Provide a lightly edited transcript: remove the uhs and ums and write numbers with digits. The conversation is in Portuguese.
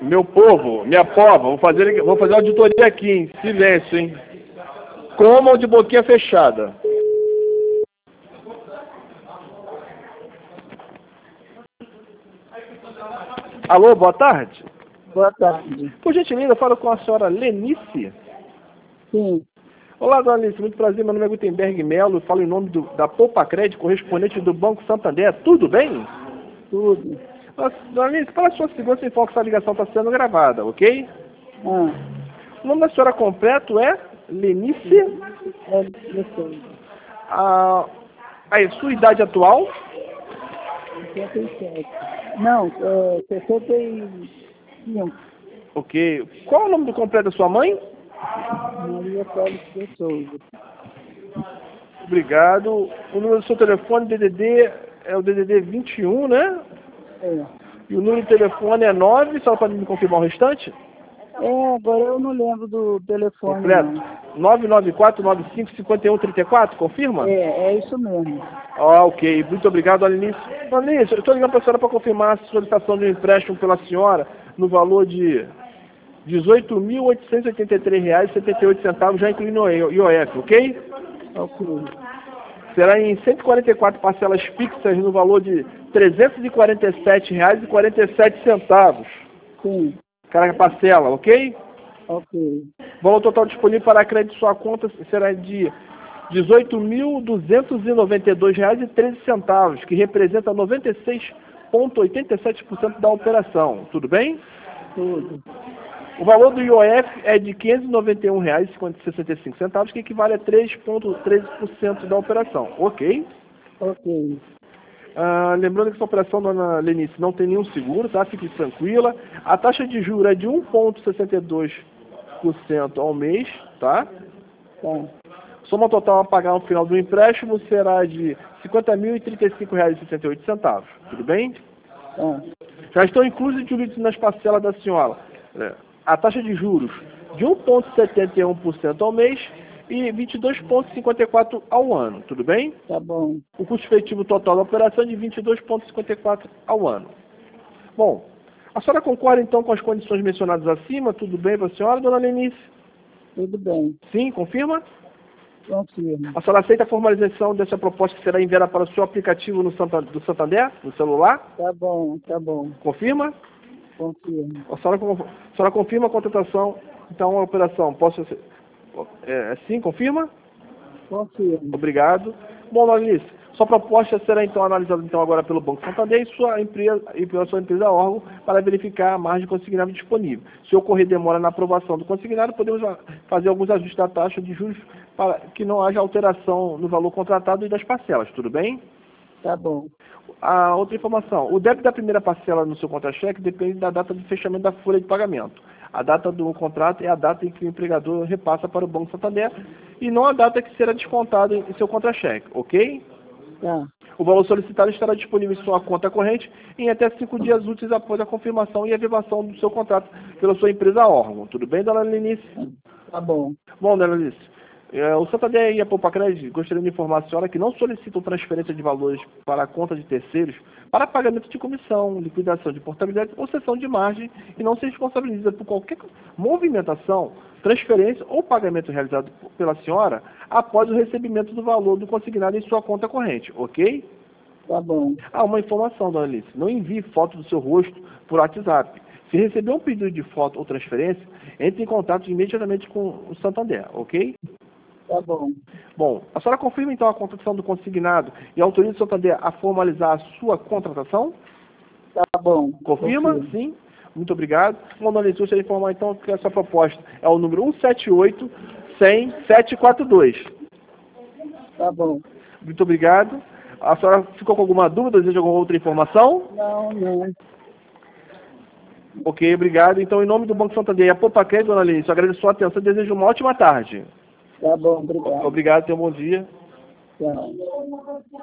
Meu povo, minha pova, vou fazer auditoria aqui, em silêncio, hein? Comam de boquinha fechada. Alô, boa tarde. Boa tarde. Por gentileza, eu falo com a senhora Lenice. Sim, Olá, dona Lenice, muito prazer, meu nome é Gutenberg Melo, eu falo em nome da Poupa Crédito, correspondente do Banco Santander, tudo bem? tudo. Dona Lenice, para a sua segurança, informo que essa ligação está sendo gravada, ok? Ah, O nome da senhora completo é Lenice. é gostoso. Aí, sua idade atual? 57. Não, 65. Ok. Qual é o nome do completo da sua mãe? Maria Félix de Souza. Obrigado. O número do seu telefone, DDD, é o DDD 21, né? É. E o número do telefone é 9, só para me confirmar o restante? Agora eu não lembro do telefone, Completo. não. 994955134, confirma? É isso mesmo. Ok. Muito obrigado, Alinice. Alinice, eu estou ligando para a senhora para confirmar a solicitação de um empréstimo pela senhora no valor de R$ 18.883,78, já incluindo o IOF, ok? Ok. Será em 144 parcelas fixas no valor de R$ 347,47. Sim, Cada parcela, ok? ok. Valor total disponível para crédito em sua conta será de R$ 18.292,13, que representa 96,87% da operação. Tudo bem? Tudo. O valor do IOF é de R$ 591,65, que equivale a 3,13% da operação. Ok? Ok. Lembrando que essa operação, dona Lenice, não tem nenhum seguro, tá? Fique tranquila. A taxa de juros é de 1,62% ao mês, tá? Tá. Soma total a pagar no final do empréstimo será de R$ 50.035,68. Tudo bem? Tá. Já estão inclusos diluídos nas parcelas da senhora a taxa de juros de 1,71% ao mês e 22,54% ao ano. Tudo bem? Tá bom. O custo efetivo total da operação é de 22,54% ao ano. Bom, a senhora concorda então com as condições mencionadas acima? Tudo bem para a senhora, dona Lenice? Tudo bem. Sim, confirma? Confirmo. A senhora aceita a formalização dessa proposta que será enviada para o seu aplicativo do Santander, no celular? Tá bom, tá bom. Confirma? Confirmo. A senhora confirma a contratação, então a operação, sim, confirma? Confirmo. Obrigado. Bom, Lenice, sua proposta será então analisada então agora pelo Banco Santander e pela sua empresa órgão para verificar a margem consignada disponível. Se ocorrer demora na aprovação do consignado, podemos fazer alguns ajustes da taxa de juros para que não haja alteração no valor contratado e das parcelas, tudo bem? Tá bom. A outra informação, o débito da primeira parcela no seu contra-cheque depende da data de fechamento da folha de pagamento. A data do contrato é a data em que o empregador repassa para o Banco Santander e não a data que será descontada em seu contra-cheque, ok? Tá. O valor solicitado estará disponível em sua conta corrente em até 5 dias úteis após a confirmação e avivação do seu contrato pela sua empresa órgão. Tudo bem, dona Lenice? Tá bom. Bom, dona Lenice, o Santander e a Poupa Crédito gostariam de informar a senhora que não solicitam transferência de valores para a conta de terceiros para pagamento de comissão, liquidação de portabilidade ou cessão de margem e não se responsabiliza por qualquer movimentação, transferência ou pagamento realizado pela senhora após o recebimento do valor do consignado em sua conta corrente, ok? Tá bom. Uma informação, dona Alice, não envie foto do seu rosto por WhatsApp. Se receber um pedido de foto ou transferência, entre em contato imediatamente com o Santander, ok? Tá bom. Bom, a senhora confirma então a contratação do consignado e autoriza o Santander a formalizar a sua contratação? Tá bom. Confirma? Confirmo. Sim. Muito obrigado. Bom, dona Alice, gostaria de informar então que essa proposta é o número 178-100-742. Tá bom. Muito obrigado. A senhora ficou com alguma dúvida? Deseja alguma outra informação? Não. Ok, obrigado. Então, em nome do Banco Santander e a Poupa Crédito, dona Alice, eu agradeço a sua atenção e desejo uma ótima tarde. Tá bom, obrigado. Obrigado, tenha um bom dia. Tchau.